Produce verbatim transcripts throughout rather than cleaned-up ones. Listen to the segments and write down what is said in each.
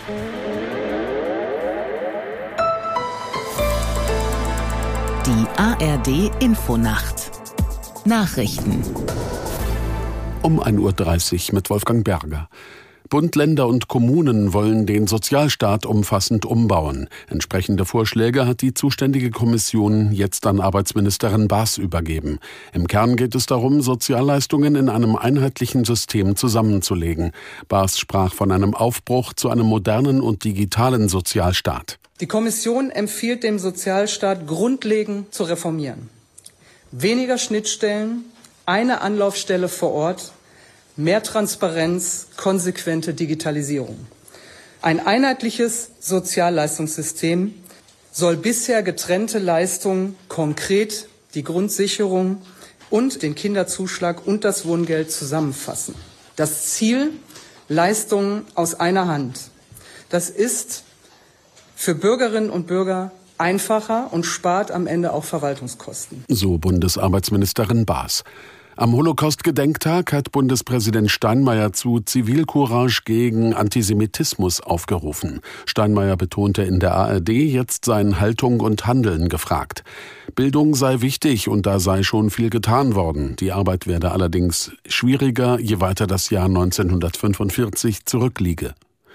Die A R D-Infonacht. Nachrichten. Um ein Uhr dreißig mit Wolfgang Berger. Bund, Länder und Kommunen wollen den Sozialstaat umfassend umbauen. Entsprechende Vorschläge hat die zuständige Kommission jetzt an Arbeitsministerin Baas übergeben. Im Kern geht es darum, Sozialleistungen in einem einheitlichen System zusammenzulegen. Baas sprach von einem Aufbruch zu einem modernen und digitalen Sozialstaat. Die Kommission empfiehlt dem Sozialstaat grundlegend zu reformieren. Weniger Schnittstellen, eine Anlaufstelle vor Ort, mehr Transparenz, konsequente Digitalisierung. Ein einheitliches Sozialleistungssystem soll bisher getrennte Leistungen, konkret die Grundsicherung und den Kinderzuschlag und das Wohngeld zusammenfassen. Das Ziel: Leistungen aus einer Hand. Das ist für Bürgerinnen und Bürger einfacher und spart am Ende auch Verwaltungskosten. So Bundesarbeitsministerin Baas. Am Holocaust-Gedenktag hat Bundespräsident Steinmeier zu Zivilcourage gegen Antisemitismus aufgerufen. Steinmeier betonte in der A R D, jetzt seien Haltung und Handeln gefragt. Bildung sei wichtig und da sei schon viel getan worden. Die Arbeit werde allerdings schwieriger, je weiter das Jahr neunzehnhundertfünfundvierzig zurückliege.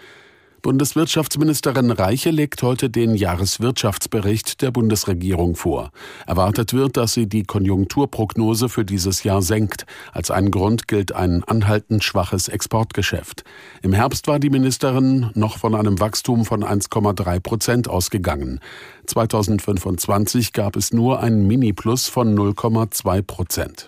Bundeswirtschaftsministerin Reiche legt heute den Jahreswirtschaftsbericht der Bundesregierung vor. Erwartet wird, dass sie die Konjunkturprognose für dieses Jahr senkt. Als ein Grund gilt ein anhaltend schwaches Exportgeschäft. Im Herbst war die Ministerin noch von einem Wachstum von eins Komma drei Prozent ausgegangen. zweitausendfünfundzwanzig gab es nur ein Mini-Plus von null Komma zwei Prozent.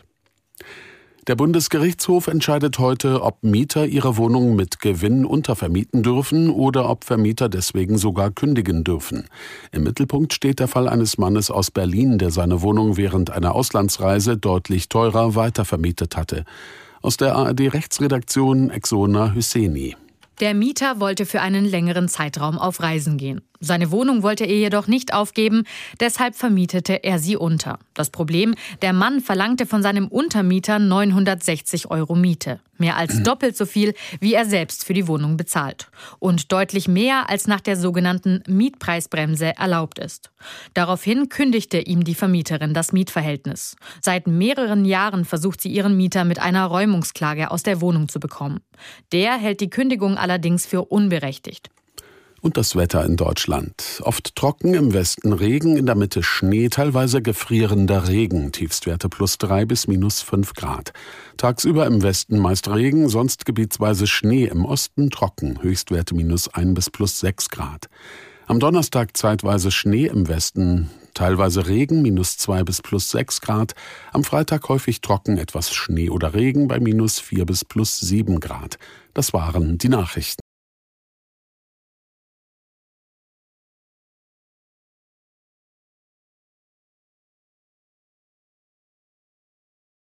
Der Bundesgerichtshof entscheidet heute, ob Mieter ihre Wohnung mit Gewinn untervermieten dürfen oder ob Vermieter deswegen sogar kündigen dürfen. Im Mittelpunkt steht der Fall eines Mannes aus Berlin, der seine Wohnung während einer Auslandsreise deutlich teurer weitervermietet hatte. Aus der A R D-Rechtsredaktion Exona Hüseni. Der Mieter wollte für einen längeren Zeitraum auf Reisen gehen. Seine Wohnung wollte er jedoch nicht aufgeben, deshalb vermietete er sie unter. Das Problem: Der Mann verlangte von seinem Untermieter neunhundertsechzig Euro Miete. Mehr als doppelt so viel, wie er selbst für die Wohnung bezahlt. Und deutlich mehr, als nach der sogenannten Mietpreisbremse erlaubt ist. Daraufhin kündigte ihm die Vermieterin das Mietverhältnis. Seit mehreren Jahren versucht sie, ihren Mieter mit einer Räumungsklage aus der Wohnung zu bekommen. Der hält die Kündigung allerdings für unberechtigt. Und das Wetter in Deutschland. Oft trocken, im Westen Regen, in der Mitte Schnee, teilweise gefrierender Regen. Tiefstwerte plus drei bis minus fünf Grad. Tagsüber im Westen meist Regen, sonst gebietsweise Schnee, im Osten trocken. Höchstwerte minus ein bis plus sechs Grad. Am Donnerstag zeitweise Schnee im Westen, teilweise Regen, minus zwei bis plus sechs Grad. Am Freitag häufig trocken, etwas Schnee oder Regen bei minus vier bis plus sieben Grad. Das waren die Nachrichten.